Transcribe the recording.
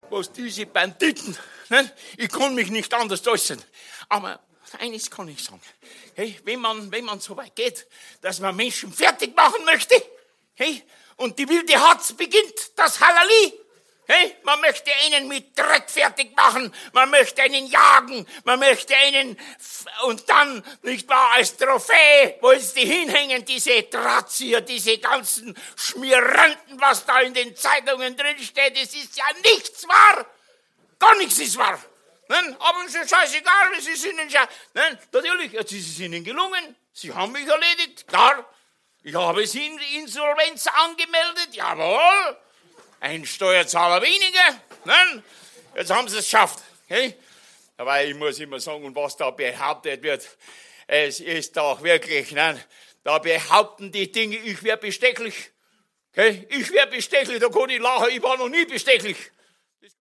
was diese Banditen, ne? Ich kann mich nicht anders äußern. Aber eines kann ich sagen. Hey, wenn man so weit geht, dass man Menschen fertig machen möchte, hey, und die wilde Hatz beginnt, das Halali, hey, man möchte einen mit Dreck fertig machen, man möchte einen jagen, man möchte einen, und dann, nicht wahr, als Trophäe, wollen sie hinhängen, diese Drahtzieher, diese ganzen Schmieranten, was da in den Zeitungen drin steht, es ist ja nichts wahr, gar nichts ist wahr. Nein, aber es ist scheißegal, es ist ihnen ja, nein, natürlich, jetzt ist es ihnen gelungen, sie haben mich erledigt, klar, ich habe sie in Insolvenz angemeldet, jawohl, ein Steuerzahler weniger, nein, jetzt haben sie es geschafft, okay? Aber ich muss immer sagen, und was da behauptet wird, es ist doch wirklich, nein, da behaupten die Dinge, ich wäre bestechlich, okay? Ich wäre bestechlich, da kann ich lachen, ich war noch nie bestechlich.